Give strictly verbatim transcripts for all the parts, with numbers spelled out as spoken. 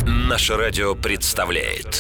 Наше радио представляет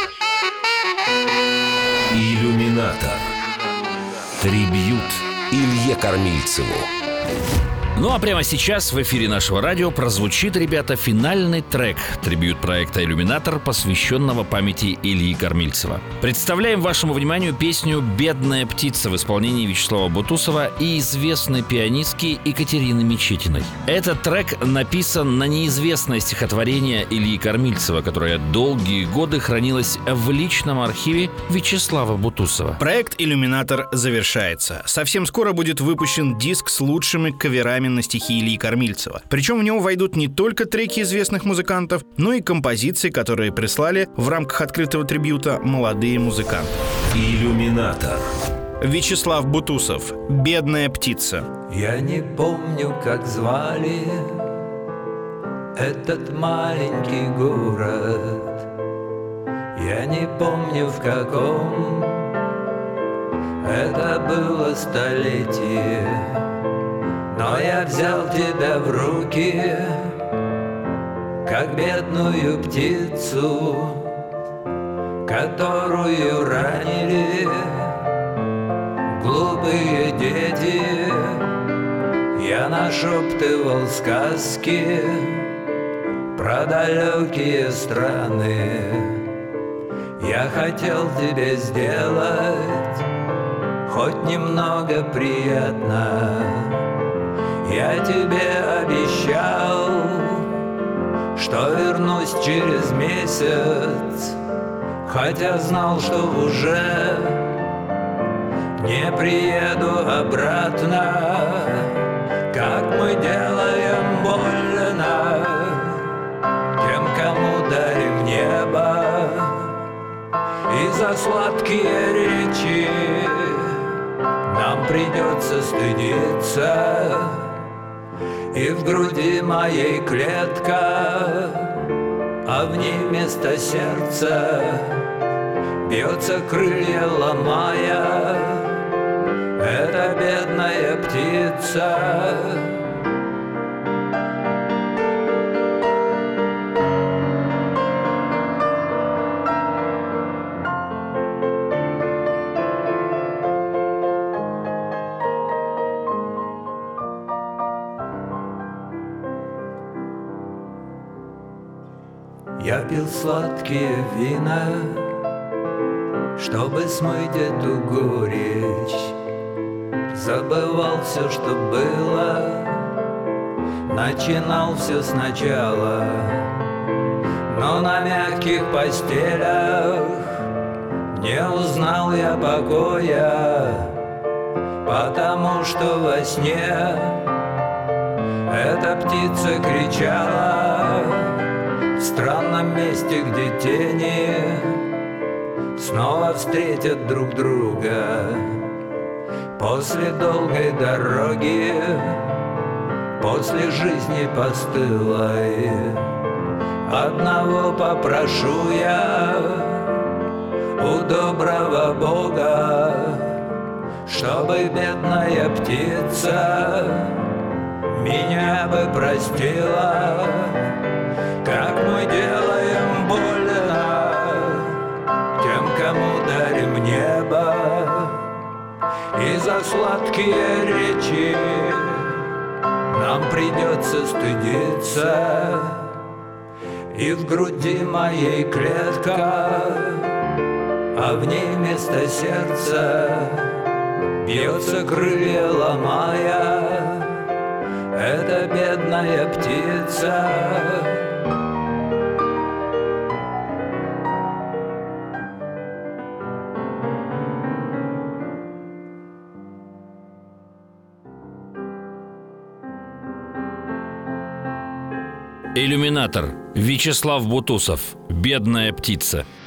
«Иллюминатор». Трибьют Илье Кормильцеву. Ну а прямо сейчас в эфире нашего радио прозвучит, ребята, финальный трек трибьют проекта «Иллюминатор», посвященного памяти Ильи Кормильцева. Представляем вашему вниманию песню «Бедная птица» в исполнении Вячеслава Бутусова и известной пианистки Екатерины Мечетиной. Этот трек написан на неизвестное стихотворение Ильи Кормильцева, которое долгие годы хранилось в личном архиве Вячеслава Бутусова. Проект «Иллюминатор» завершается. Совсем скоро будет выпущен диск с лучшими каверами на стихи Ильи Кормильцева. Причем в него войдут не только треки известных музыкантов, но и композиции, которые прислали в рамках открытого трибьюта молодые музыканты. «Иллюминатор». Вячеслав Бутусов. «Бедная птица». Я не помню, как звали этот маленький город. Я не помню, в каком это было столетие. Но я взял тебя в руки, как бедную птицу, которую ранили глупые дети. Я нашептывал сказки про далекие страны. Я хотел тебе сделать хоть немного приятно. Я тебе обещал, что вернусь через месяц, хотя знал, что уже не приеду обратно. Как мы делаем больно тем, кому дарим небо, и за сладкие речи нам придется стыдиться. И в груди моей клетка, а в ней вместо сердца бьется, крылья ломая, эта бедная птица. Я пил сладкие вина, чтобы смыть эту горечь. Забывал все, что было, начинал все сначала. Но на мягких постелях не узнал я покоя, потому что во сне эта птица кричала в странном месте, где тени снова встретят друг друга. После долгой дороги, после жизни постылой, одного попрошу я у доброго Бога, чтобы бедная птица меня бы простила. Как мы делаем больно тем, кому дарим небо, и за сладкие речи нам придется стыдиться. И в груди моей клетка, а в ней вместо сердца бьется, крылья ломая, эта бедная птица. «Иллюминатор». Вячеслав Бутусов. «Бедная птица».